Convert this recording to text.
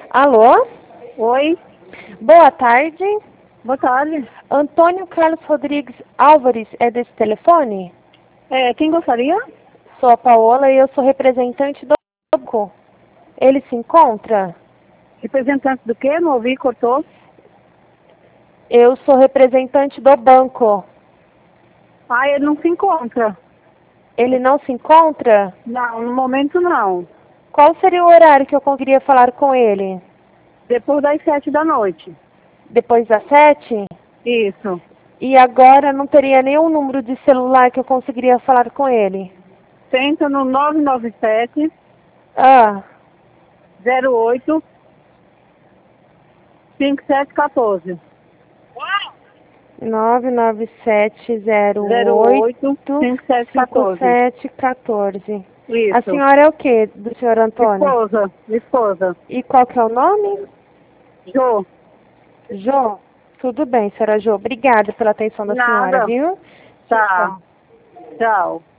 Alô? Oi, Boa tarde. boa tarde. Antônio Carlos Rodrigues Álvares é desse telefone? Quem gostaria? Sou a Paola e eu sou representante do banco. Ele se encontra? Representante do quê? Não ouvi, cortou. Eu sou representante do banco. Ele não se encontra. Ele não se encontra? Não, no momento não. Qual seria o horário que eu conseguiria falar com ele? Depois das 7 da noite. Depois das 7? Isso. E agora não teria nenhum número de celular que eu conseguiria falar com ele? Tenta no 997 Ah, 08 5714. 99708 08 5714. 5714. A Isso. senhora é o que do senhor Antônio? Esposa. E qual que é o nome? Jô. Jô? Tudo bem, senhora Jô. Obrigada pela atenção da senhora, Nada. viu? Tchau, Tá. tchau. Tchau.